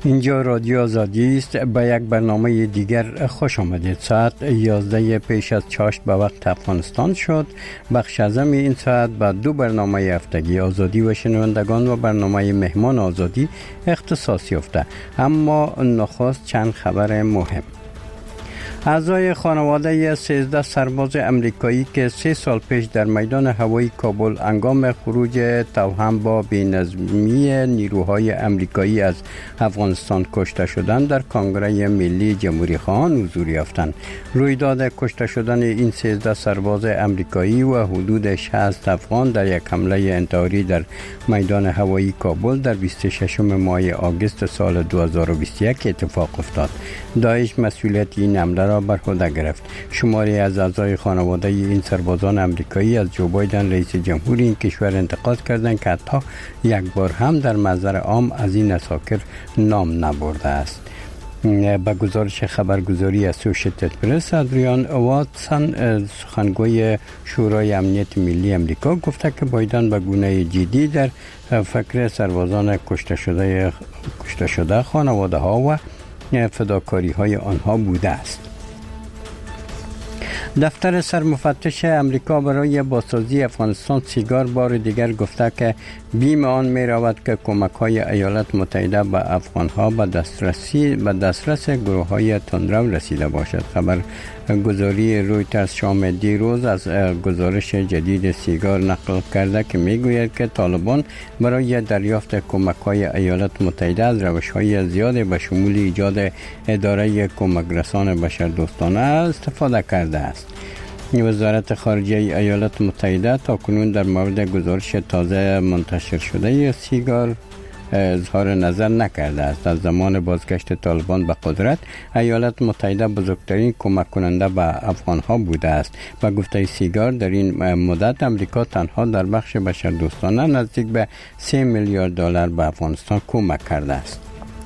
اینجا رادیو آزادی است. به یک برنامه دیگر خوش آمدید. ساعت 11 پیش از چاشت به وقت افغانستان شد. بخش اعظم این ساعت به دو برنامه هفتگی آزادی و شنوندگان و برنامه مهمان آزادی اختصاص یافته. اما نخست چند خبر مهم. اعضای خانواده 13 سرباز امریکایی که 3 سال پیش در میدان هوایی کابل هنگام خروج توهم با بی‌نظمی نیروهای امریکایی از افغانستان کشته شدند در کنگره ملی جمهوری خواهان حضور یافتند. رویداد کشته شدن این 13 سرباز امریکایی و حدود 60 افغان در یک حمله انتحاری در میدان هوایی کابل در 26 ماه آگوست سال 2021 اتفاق افتاد. داعش مسئولیت این حمله را بر عهده گرفت. شماری از اعضای خانواده این سربازان امریکایی از جو بایدن رئیس جمهور این کشور انتقاد کردند که حتی یک بار هم در محضر عام از این اساکر نام نبرده است. با گزارش خبرگزاری اسوشییتد پرس، ادریان واتسون سخنگوی شورای امنیت ملی امریکا گفته که بایدن به گونه جدی در فکر سربازان کشته شده خانواده ها و فداکاری های آنها بوده است. دفتر سرمفتش امریکا برای بازسازی افغانستان سیگار بار دیگر گفته که بیم آن می رود که کمک های ایالات متحده به افغان ها به دسترس گروه های تندرو رسیده باشد. خبرگزاری رویترز شام دیروز از گزارش جدید سیگار نقل کرده که می گوید که طالبان برای دریافت کمک های ایالات متحده از روش های زیاد به شمول ایجاد اداره کمک رسان بشردوستانه استفاده کرده است. وزارت خارجه ایالات متحده تاکنون در مورد گزارش تازه منتشر شده سیگار اظهار نظر نکرده است. از زمان بازگشت طالبان به قدرت، ایالات متحده بزرگترین کمک کننده به افغان ها بوده است. با گفته سیگار در این مدت امریکا تنها در بخش بشردوستانه نزدیک به 3 میلیارد دلار به افغانستان کمک کرده است.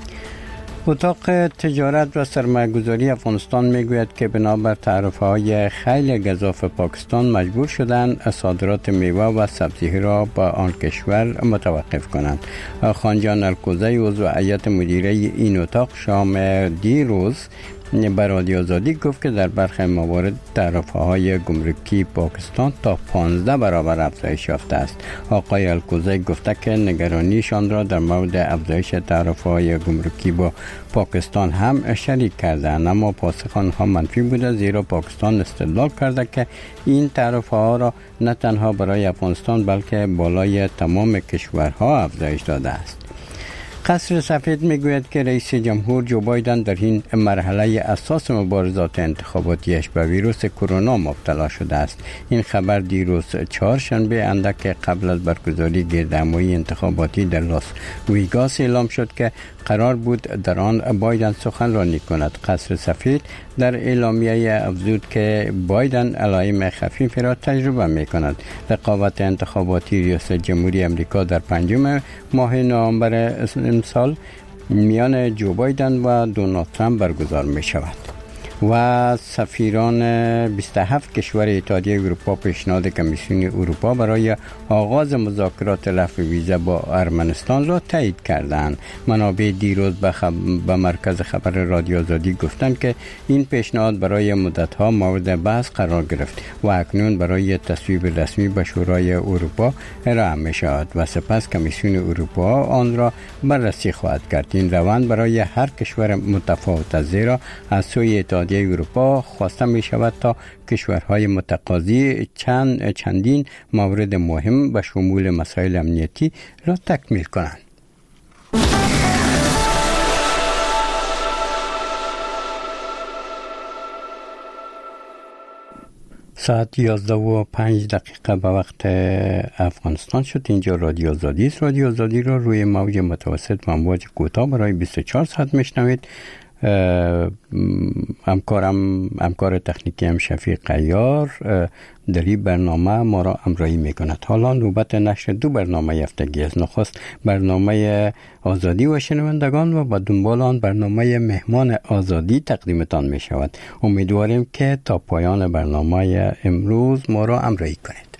اتاق تجارت و سرمایه‌گذاری افغانستان میگوید که بنابر تعرفه‌های خیلی گزاف پاکستان مجبور شدند صادرات میوه و سبزی را به آن کشور متوقف کنند. خانجان الکوزی عضو هیئت مدیره این اتاق شام دیروز به رادیو آزادی گفت که در برخی موارد تعرفه‌های گمرکی پاکستان تا 15 برابر افزایش یافته است. آقای الکوزی گفته که نگرانیشان را در مورد افزایش تعرفه‌های گمرکی با پاکستان هم شریک کردند، اما پاسخ آنها منفی بوده، زیرا پاکستان استدلال کرده که این تعرفه‌ها را نه تنها برای افغانستان بلکه بالای تمام کشورها افزایش داده است. قصر سفید میگوید که رئیس جمهور جو بایدن در این مرحله اساس مبارزات انتخاباتیش به ویروس کرونا مبتلا شده است. این خبر دیروز چهارشنبه اندک قبل از برگزاری گردهمایی انتخاباتی در لاس ویگاس اعلام شد که قرار بود در آن بایدن سخنرانی کند. قصر سفید در اعلامیه افزود که بایدن علائم خفیف را تجربه می کند. رقابت انتخاباتی ریاست جمهوری امریکا در 5 ماه نوامبر امسال میان جو بایدن و دونالد ترامپ برگزار می شود. و سفیران 27 کشور اتحادیه اروپا پیشنهاد کمیسیون اروپا برای آغاز مذاکرات رفع ویزا با ارمنستان را تایید کردند. منابع دیروز به مرکز خبر رادیو آزادی گفتند که این پیشنهاد برای مدت‌ها مورد بحث قرار گرفت و اکنون برای تصویب رسمی به شورای اروپا ارائه می شود و سپس کمیسیون اروپا آن را بررسی خواهد کرد. این روند برای هر کشور متفاوت است، زیرا از سوی اتحادیه اروپا خواسته می شود تا کشورهای متقاضی چندین مورد مهم به شمول مسائل امنیتی را تکمیل کنند. ساعت 11:05 به وقت افغانستان شد. اینجا رادیو آزادی است. رادیو آزادی را روی موج متوسط و امواج کوتاه برای 24 ساعت میشنوید. همکار تکنیکی هم شفیق عیار در این برنامه ما را همراهی میکند. حالا نوبت نشر دو برنامه هفتگی است. نخست برنامه آزادی و شنوندگان و با دنبال آن برنامه مهمان آزادی تقدیمتان می شود. امیدواریم که تا پایان برنامه امروز ما را همراهی کنید.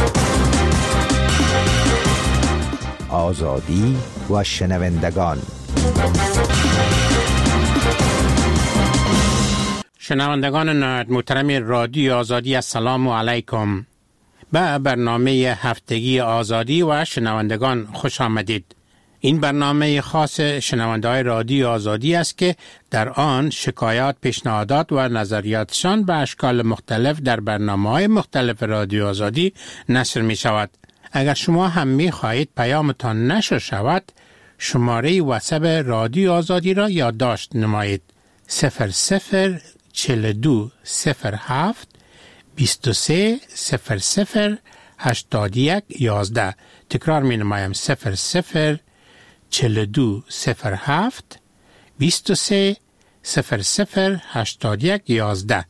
آزادی و شنوندگان شنوندگان محترم رادیو آزادی، السلام علیکم. به برنامه هفتگی آزادی و شنوندگان خوش آمدید. این برنامه خاص شنونده‌های رادیو آزادی است که در آن شکایات، پیشنهادات و نظریاتشان به اشکال مختلف در برنامه‌های مختلف رادیو آزادی نشر می شود. اگر شما هم می خواهید پیامتان نشر شود، شماره واتساپ رادیو آزادی را یادداشت نمایید: 004207 2300 8111. تکرار می نمایم: 004207 2300 8111.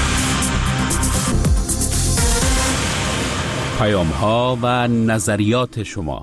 پیام‌ها و نظریات شما.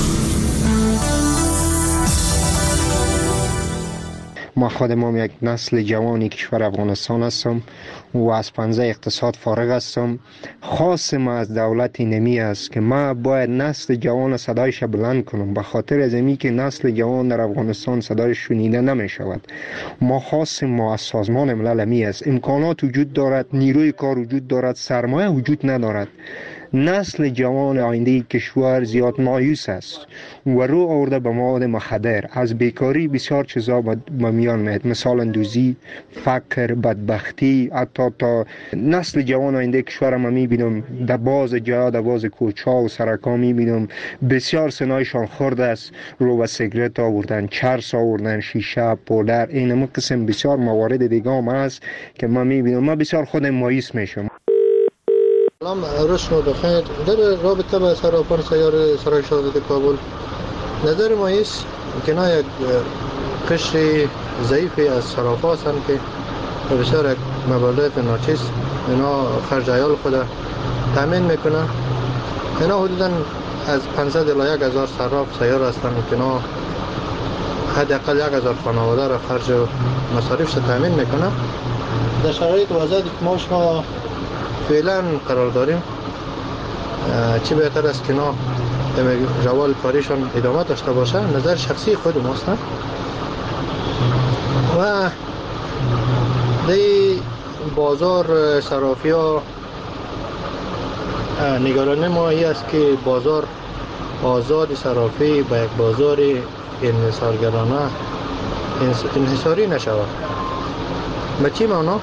ما خودم یک نسل جوانی کشور افغانستان هستم و از پنجه اقتصاد فارغ هستم. خاص ما از دولت نمی است که ما باید نسل جوان صدایش بلند کنم، به خاطر از اینکه که نسل جوان در افغانستان صدایش شنیده نمی شود. ما خاص ما از سازمان ملل می است. امکانات وجود دارد، نیروی کار وجود دارد، سرمایه وجود ندارد. نسل جوان آینده کشور زیاد مایوس است و رو آورده به مواد مخدر. از بیکاری بسیار چیزا به میان میاد، مثلا دوزی، فقر، بدبختی. حتی تا نسل جوان آینده کشور ما میبینم در باز جا، در باز کوچه و سرکا میبینم بسیار سنایشان خورده است. رو به سیگرت آوردن، چرس آوردن، شیشه، پودر، این قسم بسیار موارد دیگه هم هست که ما میبینم. ما بسیار خودم مایوس میشم. سلام، روز شما بخیر. در رابطه با صرافان سیار سرای شاهزاده کابل، نظر ما است که نه یک قشر ضعیفی از صرافا هستند که بسیار یک مبالغ ناچیز اینا خرج عیال خود تامین میکنه. اینا حدودا از 500 الی 1000 صراف سیار هستند که اینا حداقل 1000 خانواده را خرج و مصارفش تامین میکنه. در شرایط وضعی که ما شما فعلا قرار داریم، چی بهتر است که اینا روال کاریشان ادامه داشته باشه. نظر شخصی خود ماست و دی بازار صرافی ها نگران ما ای است که بازار آزاد صرافی به یک بازار انحصارگرانه انحصاری نشود. به چی معنا؟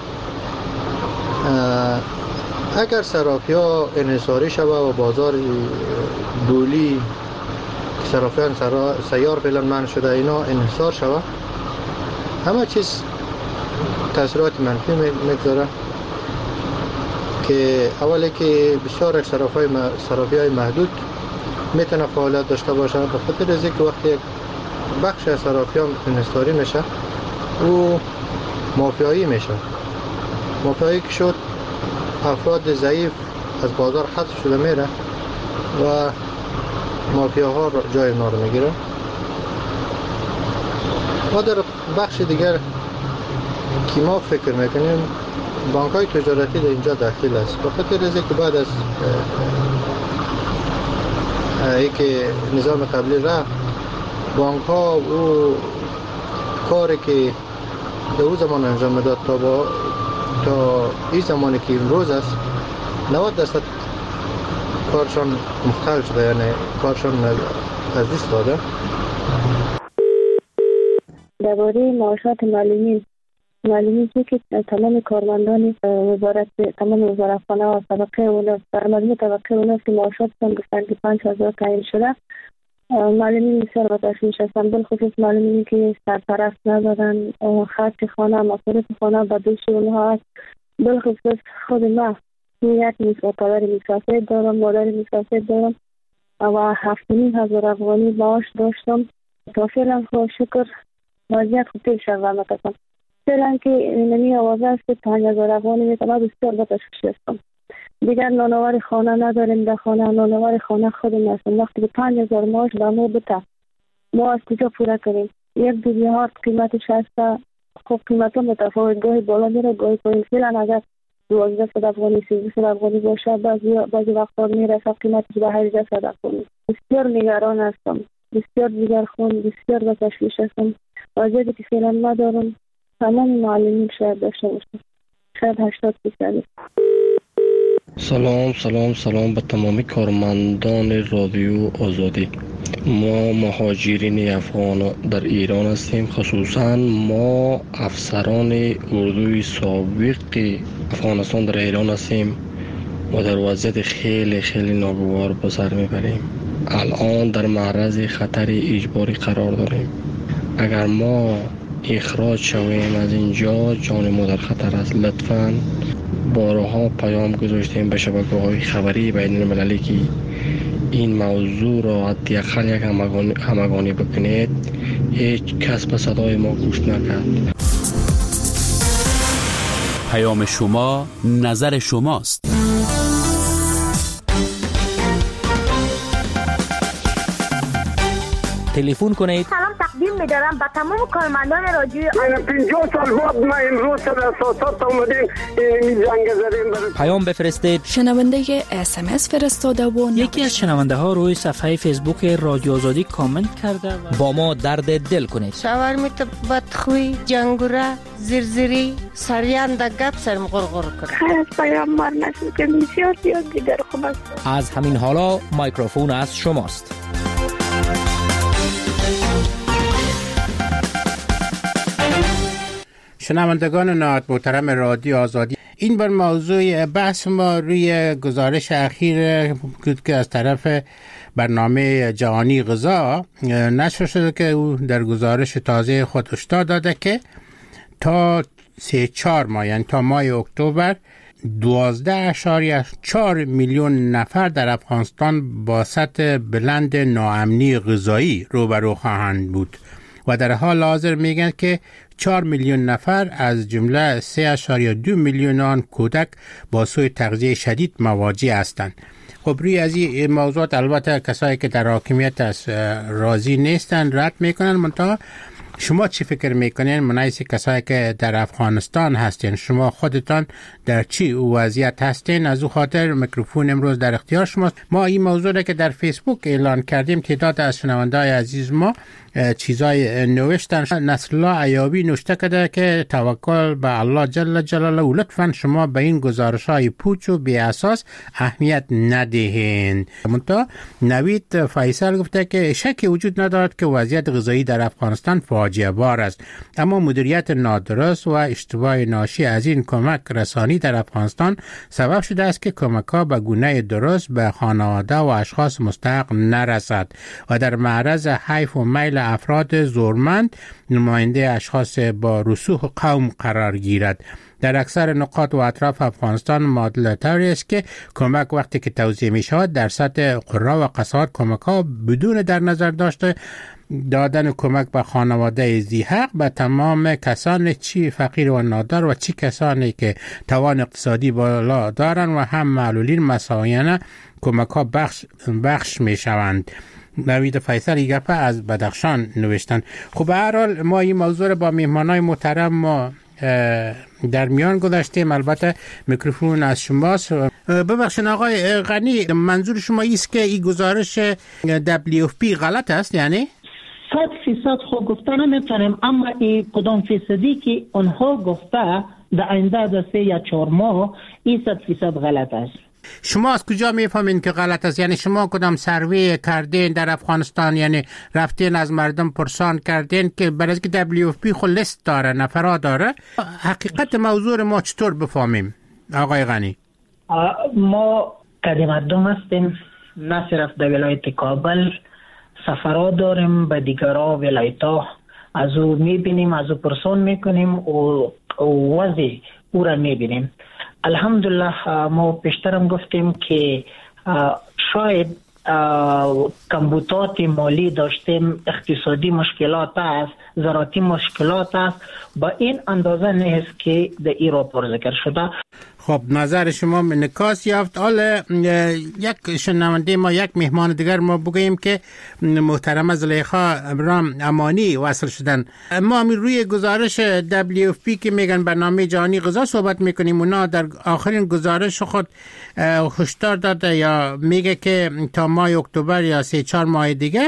اگر صرافی ها انحصاری شود و بازار بولی که صرافیان سیار فعلا منع شده اینا انحصار شود، همه چیز تاثیرات منفی میگذاره. که اولی که بسیار یک صرافی های محدود میتونه فعالیت داشته باشه، به خاطر از اینکه وقتی یک بخش از صرافیان انحصاری میشه و مافیایی میشه. مافیایی که شد، افراد ضعیف از بازار حذف شده میره و مافیاها جای اونا رو میگیره. ما در بخش دیگر که ما فکر میکنیم بانک های تجارتی در اینجا داخل است، به خاطر از اینکه بعد از اینکه نظام قبلی رفت، بانک ها و کاری که در اون زمان انجام میداد تا این زمانی که امروز است 90% کارشان مختل شده، یعنی کارشان از دست داده. درباره معاشات معلومی که تمام کارمندان وزارت، تمام وزارتخانه و طبقه اوناست، مجموع طبقه اوناست که معاشاتشان گفتن که 5000 تعیین شده. معلمین بسیار با تشویش هستند، بالخصوص معلمینی که سرپرست ندارن، خرج خانه، مصارف خانه به دوش اونها است. بالخصوص خود ما یک پدر مسافر دارم، مادر مسافر دارم و 7500 افغانی معاش داشتم. تا فعلا خدا شکر وضعیت خوب پیش رفت. فعلا که نمی آوازه است که 5000 افغانی میتونه بسیار با تشویش هستم. دیگر نانوار خانه نداریم، در خانه نانوار خانه خودم هستم. وقتی که 5000 معاش به ما بده، ما از کجا پوره کنیم؟ یک دوزیهات قیمتش هست، خب قیمت ها متفاوت، گاهی بالا میره گاهی پایین. فعلا اگر 1200 افغانی 1300 افغانی باشه، بعضی وقتا میرسه قیمتش به 1800 افغانی. بسیار نگران هستم. بسیار دیگر خون، بسیار به تشویش هستم. وضعیتی که فعلا ندارم تمام معلمین شاید داشته باشم، شاید 80%. سلام به تمامی کارمندان رادیو آزادی. ما مهاجرین افغان در ایران هستیم، خصوصا ما افسران اردوی سابق افغانستان در ایران هستیم و در وضعیت خیلی ناگوار به سر میبریم. الان در معرض خطر اجباری قرار داریم. اگر ما اخراج شویم از اینجا جان ما در خطر است. لطفاً بارها پیام گذاشتیم به شبکه‌های خبری بین المللی که این موضوع را حداقل یک همگانی بکنید. هیچ کس به صدای ما گوش نکرد. پیام شما نظر شماست. تلفن کنید. سلام تقدیم می‌دارم به تمام کارمندان رادیو. 50 سال بعد ما امروز در اساسات اومدیم این جنگ زدیم. پیام بفرستید. شنونده SMS فرستاده و یکی از شنونده ها روی صفحه فیسبوک رادیو آزادی کامنت کرده و با ما درد دل کنید. شاورمیت بدخوی، جنگوره، زرزری، سریان در گپ سرم غرغر کرد. خیلی پیام مار نشد که بسیار دیگر خوب است. از همین حالا میکروفون از شماست. شنوندگان نهایت محترم رادیو آزادی، این بر موضوع بحث ما روی گزارش اخیر بود که از طرف برنامه جهانی غذا نشر شده که او در گزارش تازه خود هشدار داده که تا 3-4 ماه، یعنی تا ماه اکتبر 12.4 میلیون نفر در افغانستان با سطح بلند ناامنی غذایی روبرو خواهند بود و در حال حاضر میگن که 4 میلیون نفر از جمله 3.2 میلیون آن کودک با سوء تغذیه شدید مواجه هستند. خب روی از این موضوعات البته کسایی که در حاکمیت از راضی نیستن رد میکنن. منتها شما چی فکر میکنین منایس کسایی که در افغانستان هستین؟ شما خودتان در چی وضعیت هستین؟ از او خاطر میکروفون امروز در اختیار شماست. ما این موضوع را که در فیسبوک اعلان کردیم تعداد از شنونده‌های عزیز ما چیزای نوشتن. نصرالله ایابی نوشته کرده که توکل به الله جل جلاله، لطفاً شما به این گزارش‌های پوچ و بی اساس اهمیت ندهین. منتها نوید فیصل گفته که شکی وجود ندارد که وضعیت غذایی در افغانستان فاجعه بار است، اما مدیریت نادرست و اشتباه ناشی از این کمک رسانی در افغانستان سبب شده است که کمک‌ها به گونه درست به خانواده و اشخاص مستحق نرسد و در معرض حیف و میل افراد زورمند نماینده اشخاص با رسوخ قوم قرار گیرد. در اکثر نقاط و اطراف افغانستان معادله طوری است که کمک وقتی که توزیع می شود در سطح قرا و قصار کمک ها بدون در نظر داشته دادن کمک به خانواده ذی‌حق به تمام کسان چی فقیر و نادار و چی کسانی که توان اقتصادی بالا دارند و هم معلولین مساویانه کمک ها بخش می شوند. نوید فیصل گپه از بدخشان نوشتن. خب به هر حال ما این موضوع رو با میهمانای محترم ما در میان گذاشتیم. البته میکروفون از شماست. ببخشید آقای غنی، منظور شما است که این گزارش WFP غلط است؟ یعنی 100% خوب گفته نمیتونیم، اما این کدام فیصدی که اونها گفته در آینده از 3 یا 4 ماه این 100% غلط است. شما از کجا میفهمین که غلط است؟ یعنی شما کدام سروی کردین در افغانستان؟ یعنی رفتین از مردم پرسان کردین که برای که WFP خود لیست داره، نفرات داره؟ حقیقت موضوع ما چطور بفهمیم آقای غنی؟ ما کدی مردم هستیم، نه صرف در ولایت کابل، سفرات داریم به دیگرها ولایت‌ها، از او میبینیم، از او پرسان میکنیم و وضع او را میبینیم. الحمدلله ما پیشترم گفتیم که شاید کمبودات مالی داشتیم، اقتصادی مشکلات است، زراعتی مشکلات است، با این اندازه نیست که در ایران پر ذکر شده. خب نظر شما انعکاس یافت. حالا یک شنونده ما، یک مهمان دیگر ما بگوییم که محترم زلیخا ابراهیم امانی وصل شدن. ما روی گزارش WFP که میگن برنامه جهانی غذا صحبت میکنیم، اونا در آخرین گزارش خود هشدار داده یا میگه که تا ماه اکتبر یا 3-4 ماه دیگه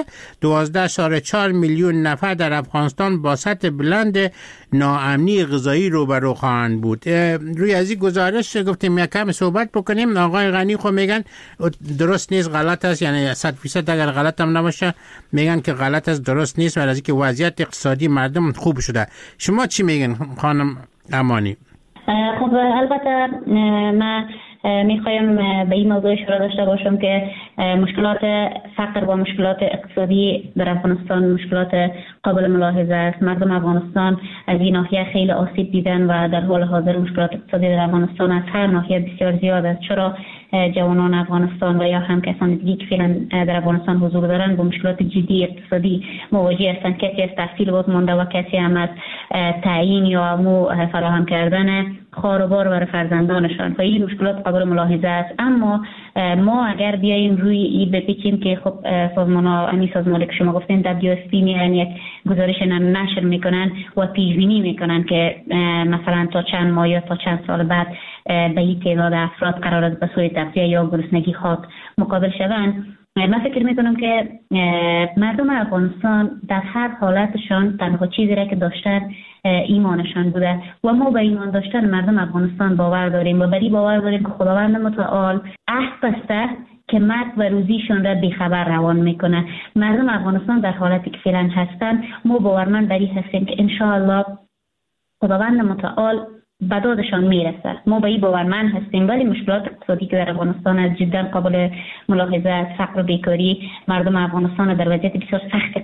12.4 میلیون نفر در افغانستان با سطح بلند ناامنی غذایی روبرو خواهند بود. روی از این گزارش گفتیم یک کم صحبت بکنیم. آقای غنی خو میگن درست نیست، غلط است، یعنی 100% اگر غلط هم نباشه میگن که غلط است، درست نیست، ولی از اینکه وضعیت اقتصادی مردم خوب شده. شما چی میگن خانم امانی؟ خب البته ما میخوایم به این موضوع اشاره داشته باشم که مشکلات فقر و مشکلات اقتصادی در افغانستان مشکلات قابل ملاحظه است. مردم افغانستان از این ناحیه خیلی آسیب دیدن و در حال حاضر مشکلات اقتصادی در افغانستان از هر ناحیه بسیار زیاد است. چرا جوانان افغانستان و یا هم کسان دیگه که فعلا در افغانستان حضور دارند با مشکلات جدی اقتصادی مواجه هستند. کسی از تحصیل باز مانده و کسی هم از تعیین یا فراهم کردن خانوار برای فرزندانشان و این مشکلات قابل ملاحظه است. اما ما اگر بیاییم روی این بپیچیم که خب سازمانی که شما گفتین WFP میان یک گزارش نشر میکنن و پیش بینی میکنن که مثلا تا چند ماه یا تا چند سال بعد به این تعداد افراد قرار است به سوی تغذیه یا گرسنگی خاک مقابل شوند. من فکر میکنم که مردم افغانستان در هر حالتشان تنها چیزی را که داشتن ایمانشان بوده و ما به ایمان داشتن مردم افغانستان باور داریم و بری باور داریم که خداوند متعال عهد بسته که مرگ و روزیشان را بیخبر روان میکنه. مردم افغانستان در حالتی که فعلا هستن ما باورمند بری هستیم که انشاءالله خداوند متعال به دادشان میرسه. ما به این باورمند هستیم، ولی مشکلات اقتصادی که در افغانستان از جدا قابل ملاحظه است. فقر و بیکاری مردم افغانستان در وضعیت بسیار سخت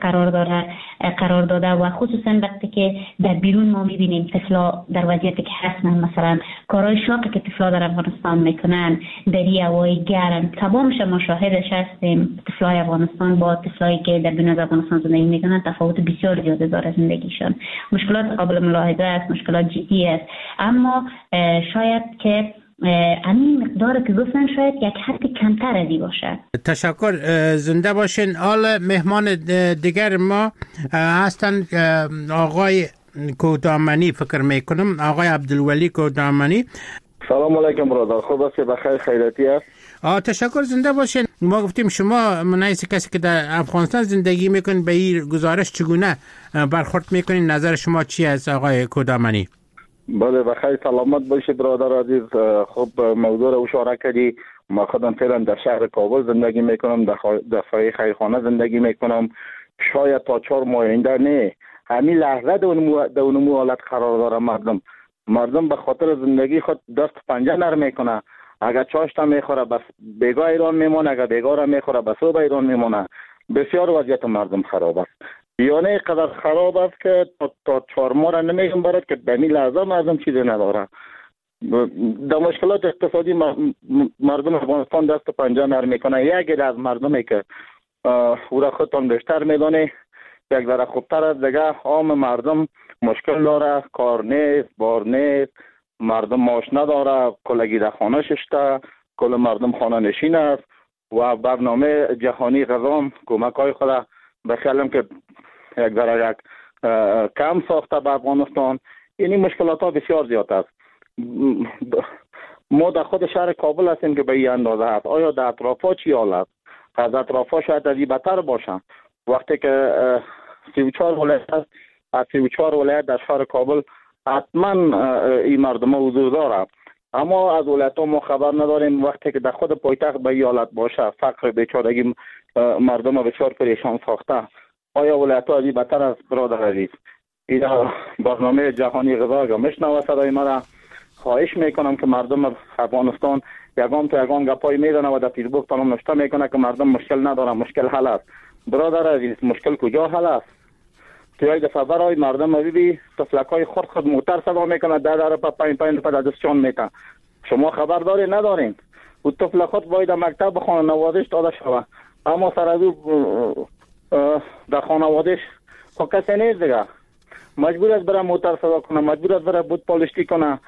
قرار داده و خصوصا وقتی که در بیرون ما میبینیم طفلا در وضعیتی که هستن، مثلا کارهای شاقی که طفلا در افغانستان میکنن در هوای گرم تمامش ما شاهدش هستیم. طفلای افغانستان با طفلایی که در بیرون از افغانستان زندگی میکنن تفاوت بسیار زیاده داره زندگیشان. مشکلات قابل ملاحظه است، مشکلات جدی است، اما شاید که همین مقدار که گفتن شاید یک حد کمتر ازی باشه. تشکر، زنده باشین. حالا مهمان دیگر ما هستن آقای کودامنی فکر میکنم، آقای عبدالولی کودامنی. سلام علیکم برادر، خوب است؟ بخیر خیریتی است؟ تشکر، زنده باشین. ما گفتیم شما منایس کسی که در افغانستان زندگی میکنین به این گزارش چگونه برخورد میکنین؟ نظر شما چی است آقای کودامنی؟ بله بخیر سلامت باشید برادر عزیز. خب موضوع رو اشاره کردی. ما خودم فعلا در شهر کابل زندگی میکنم، در سایه خیرخانه زندگی میکنم. شاید تا 4 ماه آینده نه، همین لحظه در اون حالت قرار داره. مردم به خاطر زندگی خود دست پنجه نرم میکنه. اگر چاشت میخوره بس بیگاه ایران میمونه، اگر بیگاه را میخوره بس صبح ایران میمونه. بسیار وضعیت مردم خراب است، یعنی قدر خراب است که تا 4 ماه را نمیگم برات که به این لحظه مردم چیزی نداره. در مشکلات اقتصادی مردم افغانستان دست پنجه نرم میکنه. یکی از مردمی که او را خودتان بیشتر میدانه یک ذره خوبتر از دیگه عام مردم مشکل داره، کار نیست، بار نیست، مردم معاش نداره، کلگی در خانه ششته، کل مردم خانه نشین است و برنامه جهانی غذا کمک های خود به خیالم که یک ذره یک کم ساخته به افغانستان. این مشکلات ها بسیار زیاد است. ما در خود شهر کابل هستیم که به این اندازه هست. آیا در اطرافا چی حال است؟ از اطرافا شاید از این بدتر باشن. وقتی که 34 ولایت است، از 34 ولایت در شهر کابل حتما این مردم حضور داره، اما از ولایت ها ما خبر نداریم. وقتی که در خود پایتخت به این حالت باشه، فقر بیچارگی مردم بسیار پریشان ساخته، آیا ولایت ها از این بدتر است برادر عزیز؟ این برنامه جهانی غذا اگر میشنوه صدای مرا، خواهش میکنم که مردم افغانستان یگان تا یگان گپای میزنه و در فیسبوک تانم نشته میکنه که مردم مشکل نداره. مشکل حل است برادر عزیز. مشکل کجا حل است؟ توی دفعه برای مردم ببینی طفلکای خود موتر صدا میکنه، در پا پایین پا دستشان میتن. شما خبر داری ندارین؟ و طفل خود باید مکتب خانواده‌اش داده شود، اما سر از او در خانواده‌اش خب کسی نیست دیگه. مجبور است برای موتر صدا کنه، مجبور است برای بود پالشتی کنه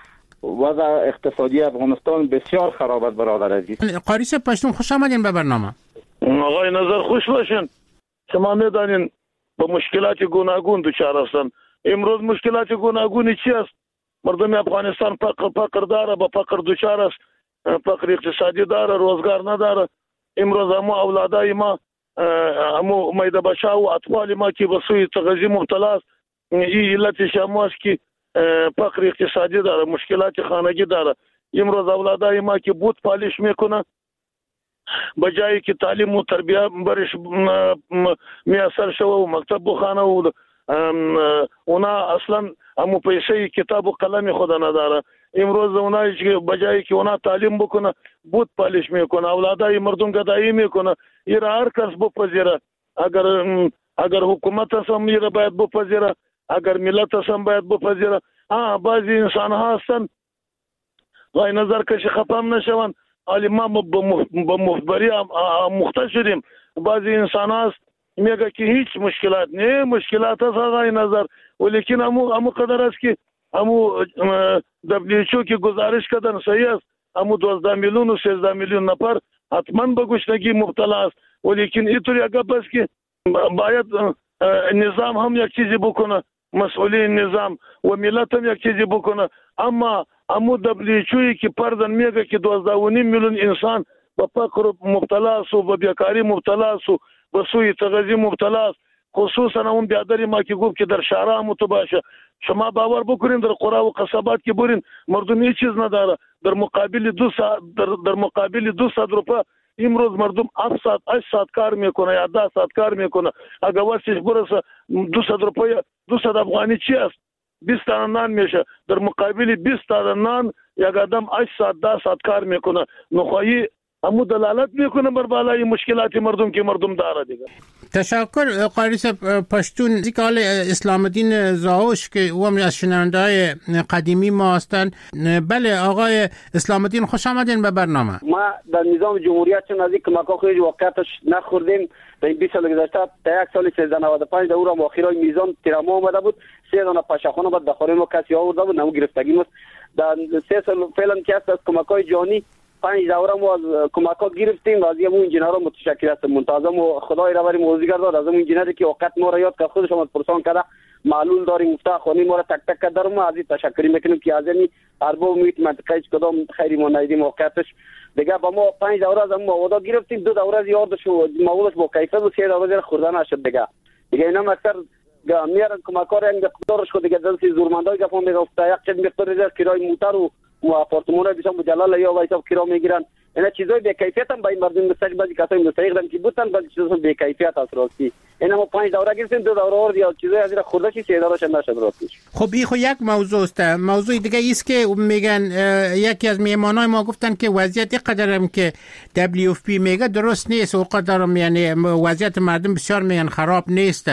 وضع اقتصادی افغانستان بسیار خراب است برادر عزیز. قاری صاحب پشتون خوش آمدین به برنامه. آقای نظر خوش باشین. شما میدانین با مشکلات گوناگون دچار هستند. امروز مشکلات گوناگونی چی است؟ مردم افغانستان فقر داره، با فقر دچار است، فقر اقتصادی داره، روزگار نداره. امروز همو اولادای ما، همو میده بچه و اطفال ما که به سوی تغذیه مبتلا است، این علت شما است که فقر اقتصادی داره، مشکلات خانگی داره. امروز اولادای ما که بود پالیش میکنه، بجایی که تعلیم و تربیه برش میسر شو و مکتب بخانه و اونا اصلا همو پیسه کتاب و قلم خود نداره. امروز اونایی که بجایی که اونا تعلیم بکنه بود پالیش میکنه، اولادای مردم گدایی میکنه. این هر کس بپذیره، اگر حکومت هم این باید بپذیره، اگر ملت هم باید بپذیره. بعضی انسان ها هستن غای نظر کشی خفم نشون، ولی ما به مخبری مختص شدیم. بعضی انسان هست میگه که هیچ مشکلات نه، مشکلات هست غای نظر، ولیکن همو قدر است که همو WHO که گزارش کردن صحیح است، همو 12 میلیون و 13 میلیون نفر حتما به گشنگی مبتلا است. ولیکن اینطوری اگه بس که باید نظام هم یک چیزی بکنه، مسئولین نظام و ملت هم یک چیزی بکنه. اما همو WHO که پردن میگه که 12.5 میلیون انسان به فقر مبتلا است و به بیکاری مبتلا است و به سوی تغذیه مبتلا است. خصوصا اون بیادری ما که گفت که در شهرها متباشه. شما باور بکنین در قرى و قصبات که برین مردم هیچ چیز نداره. در مقابل 200 روپیه امروز مردم 8 ساعت کار میکنه یا 10 ساعت کار میکنه. اگر واسش برسه 200 روپیه 200 افغانی چی است؟ 20 تا نان میشه. در مقابل 20 تا نان یک آدم 8 ساعت 10 ساعت کار میکنه. نخواهی همو دلالت میکنه بر بالای مشکلات مردم که مردم داره دیگه. تشکر قاری صاحب پشتون. زیکال اسلام الدین زاوش که او هم از شنونده‌های قدیمی ما هستند. بله آقای اسلام الدین خوش آمدین به برنامه. ما در نظام جمهوریت چون از این کمک‌ها خیلی واقعیتش نخوردیم. در این 20 سال گذشته تا یک سال 1395 در اون اخیرای میزان تیراما اومده بود، 3 دانه پاشخانه بود داخل ما کسی آورده بود، نمو گرفتگی بود. در 3 سال فعلا که از کمک‌های جهانی 5 دوره ما از کمک‌ها گرفتیم و از همون انجینرها متشکر هستم. منتظم و خدای را بریم موزیگر داد از همون انجینری که وقت ما را یاد کرد، خودش هم پرسان کرده معلول داریم مفتاح خانی ما را تک تک در ما از این تشکر میکنیم که از این ارباب میت منطقه کدام خیری ما ندیدیم واقعیتش دیگه. با ما 5 دوره از ما ودا گرفتیم، 2 دوره از یادش و موضوعش با کیفیت و 3 دوره خوردن نشد دیگه اینا اکثر میارن کمک‌ها را انقدارش خود دیگه دلسی زورمندای گفتم میگفت یک چند مقدار از کرای موتر و آپارتمان بیشتر مجلل یا وایسا کرا میگیرن. اینا چیزای به کیفیت هم با این مردم مستقیم بعضی کسایی مستقیم که بودن بعضی چیزا به کیفیت است راستی. اینا ما 5 دوره گرفتیم، 2 دوره اور یا چیزای از این خورده چی 3 دوره چند نشد راستی. خب این خو یک موضوع است. موضوع دیگه است که میگن یکی از میهمانای ما گفتن که وضعیت قدرم که WFP میگه درست نیست و قدرم یعنی وضعیت مردم بسیار میگن خراب نیست.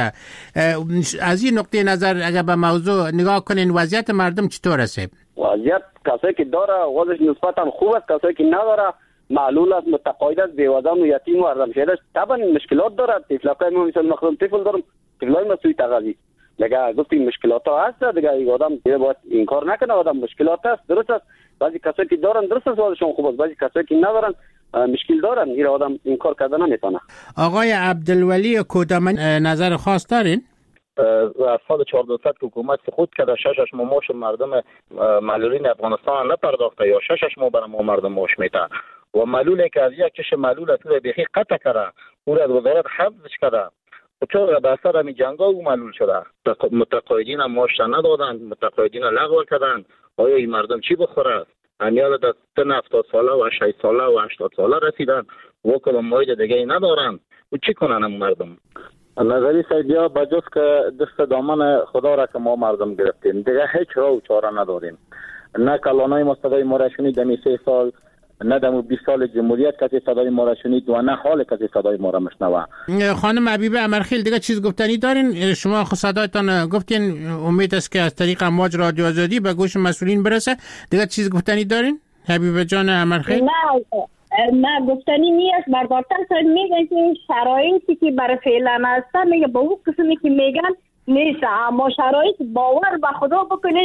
از این نقطه نظر اگر به موضوع نگاه کنین وضعیت مردم چطور است؟ وضعیت کسایی که داره وضعش نسبتا خوب است، کسایی که نداره معلول است، متقاعد است، بیوزن و یتیم و ارمشهده است. طبعا مشکلات داره. طفلای ما مثل مخدوم طفل دارم، طفلای ما سوی تغذیه دیگه گفتیم مشکلات ها هست دیگه. این آدم باید این کار نکنه، آدم مشکلات است درست است. بعضی کسایی که دارن درست است وضعشون خوب است، بعضی کسایی که ندارن مشکل دارن، این آدم این کار کردن نمیتونه. آقای عبدالولی کودمان نظر خاص دارین؟ از سال 1400 که حکومت سقوط کرده 6 ماش مردم معلولین افغانستان نپرداخته یا 6 ماه برای ما مردم معاش میده و معلولی که از یک کش معلول از بیخی قطع کرده او را از وزارت حفظش کرده و چون به اثر همین جنگا او معلول شده. متقاعدین هم معاش ندادند، متقاعدین لغو کردند. آیا این مردم چی بخوره؟ همیال در سن 70 ساله و 60 ساله و 80 ساله رسیدن و کلام ماید دیگه ندارن و چی کنن هم مردم؟ نظری سیدیا بجز که دست دامن خدا را که ما مردم گرفتیم دیگه هیچ راه و چاره نداریم. نه کلانای ما صدای ما را شنید دمی 3 سال، نه دمو 20 سال جمهوریت کسی صدای ما را شنید و نه حال کسی صدای ما را مشنوه. خانم حبیبه امرخیل دیگه چیز گفتنی دارین؟ شما خود صدایتان گفتین، امید است که از طریق امواج رادیو آزادی به گوش مسئولین برسه. دیگه چیز گفتنی دارین حبیبه جان امرخیل؟ نه گفتنی نیست. بربارتر سر میگن که شرایطی که برای فعلا هستن میگه با اون قسمی که میگن نیست، اما شرایط باور به خدا بکنید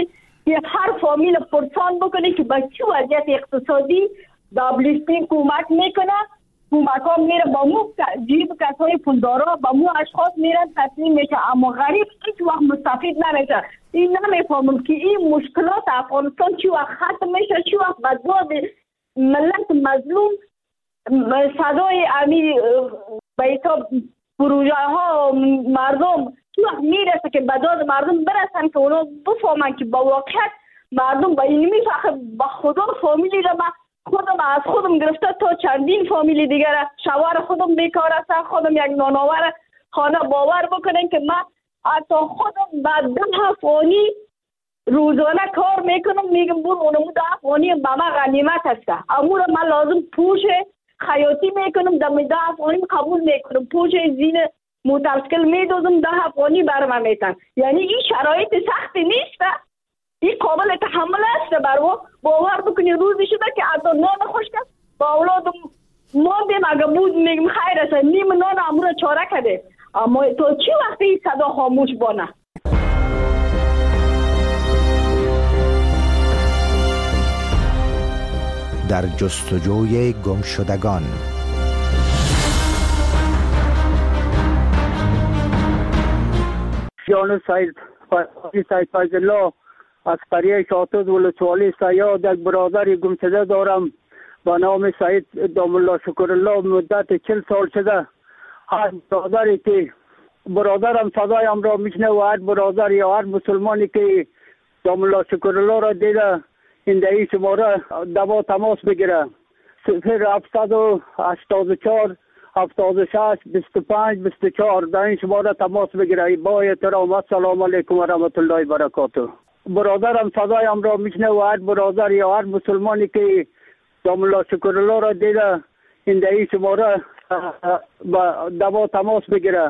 که هر فامیل پرسان بکنه که به چه وضعیت اقتصادی WFP کمک میکنه. کمک ها میره با مو جیب کسای پولدارا، با مو اشخاص میرن تسلیم میشه، اما غریب هیچ وقت مستفید نمیشه. این نمیفهمم که این مشکلات افغانستان چی وقت ختم میشه، چی وقت به داد ملت مظلوم صدای امی بیتا پروژه ها مردم چی وقت میرسه که به داد مردم برسن که اونا بفهمن که با واقعیت مردم با این میفخه. با خدا فامیلی را خودم از خودم گرفته تا چندین فامیلی دیگر، شوهر خودم بیکار است، خودم یک نانآور خانه. باور بکنین که من حتی خودم بعد 10 افغانی روزانه کار میکنم، میگم برو اونمو 10 افغانی به من غنیمت است، امور من لازم پوش خیاطی میکنم، دم 10 افغانی قبول میکنم، پوش زین متوسکل میدوزم 10 افغانی برام میتن. یعنی این شرایط سختی نیست، این قابل تحمل است. برو باور بکنی روزی شده که حتی نان خوش کرد با اولادم ماندیم، اگه بود میگم خیر است نیم نان امور چاره کده، اما تو چی وقتی این صدا خاموش بانه؟ در جستجوی گمشدگان. جان سید فیض الله از قریه شاطد ولسوالی سیاد یک برادر گمشده دارم با نام سید دام الله شکر الله. مدت 40 سال شده هر برادری که برادرم صدایم را میشنه و هر برادر یا هر مسلمانی که دام الله شکر الله را دیده این دهی شماره دوا تماس بگیره 0784 76 25 24 در این شماره تماس بگیره. با احترام السلام علیکم و رحمت الله و برکاته. برادرم صدایم را میشنه و هر برادر یا هر مسلمانی که دام الله شکر الله را دیده این دهی شماره با دوا تماس بگیره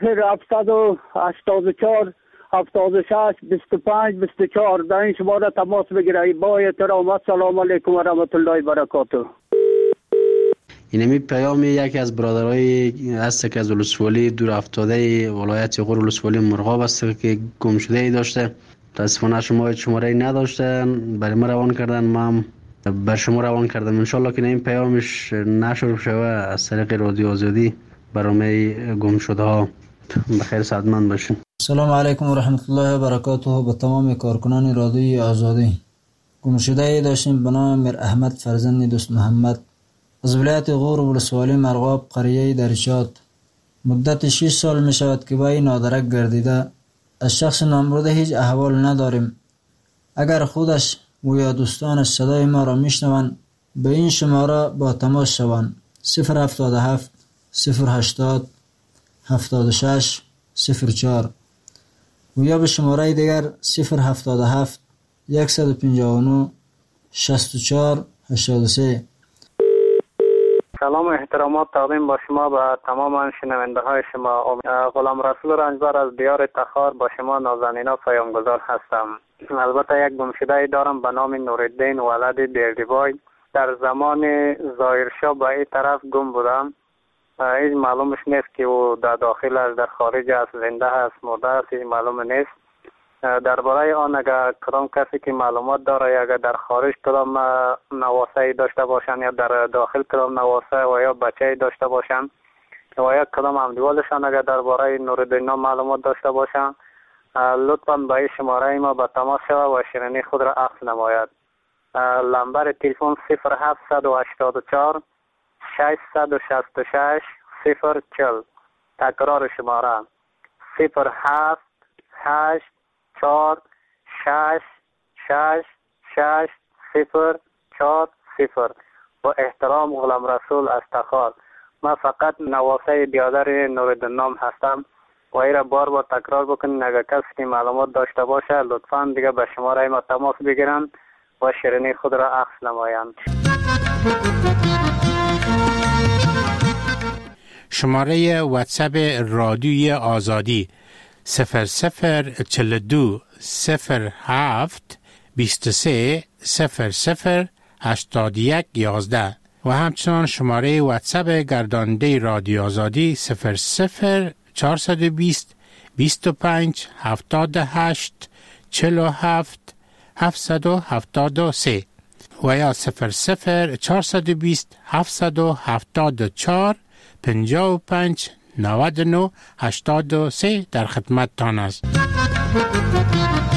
0784 76 25 24 در این شماره تماس بگیره. با احترام السلام علیکم و رحمت الله و برکاته. اینمی پیام یکی از برادرای هست که از ولسوالی دور افتاده ولایت غور ولسوالی مرغاب است که گم شده ای داشته. متاسفانه شما شماره ای نداشتن، برای ما روان کردن، ما هم بر شما روان کردم. انشالله که این پیامش نشر شوه از طریق رادیو آزادی برنامه گم شده ها. بخیر سعادتمند باشین. سلام علیکم و رحمت الله و برکاته. به تمام کارکنان رادیوی آزادی. گم شده ای داشتیم به نام میر احمد فرزند دوست محمد از ولایت غور ولسوالی مرغاب قریه درشات. مدت 6 سال می شود که با این نادرک گردیده. از شخص نامبرده هیچ احوال نداریم. اگر خودش و یا دوستانش صدای ما را میشنوند به این شماره با تماس شوند 077 080 76 04 و یا به شماره دیگر 077 159 64 83. سلام و احترامات تقدیم با شما به تمام شنونده های شما. غلام رسول رنجبر از دیار تخار با شما نازنینا پیامگذار هستم. البته یک گمشده دارم به نام نورالدین ولد دیردیبای. در زمان ظاهرشاه به این طرف گم بودم. هیچ معلومش نیست که او در داخل است، در خارج است، زنده است، مرده است، هیچ معلوم نیست. درباره آن اگر کدام کسی که معلومات داره یا اگر در خارج کدام نواسه داشته باشن یا در داخل کدام نواسه و یا بچه داشته باشن و یا کدام همدیوالشان اگر درباره نورالدین معلومات داشته باشن لطفاً به این شماره ما به تماس شود و شیرینی خود را عکس نماید. نمبر تلفن 0784 666 040. تکرار شماره 078 4 6 6 6 0 4 0. با احترام غلام رسول از تخار. من فقط نواسه بیادر نورالدین هستم و ای را بار تکرار بکنین. اگر کسی که معلومات داشته باشه لطفاً دیگه به شماره ما تماس بگیرن و شیرینی خود را عکس نمایند. شماره واتساپ رادیوی آزادی 0042 07 23 00 81 11 و همچنان شماره واتساپ گرداننده رادیو آزادی 00 420 25 78 47 773 و یا 00420 774 55 99 83 در خدمت تان است.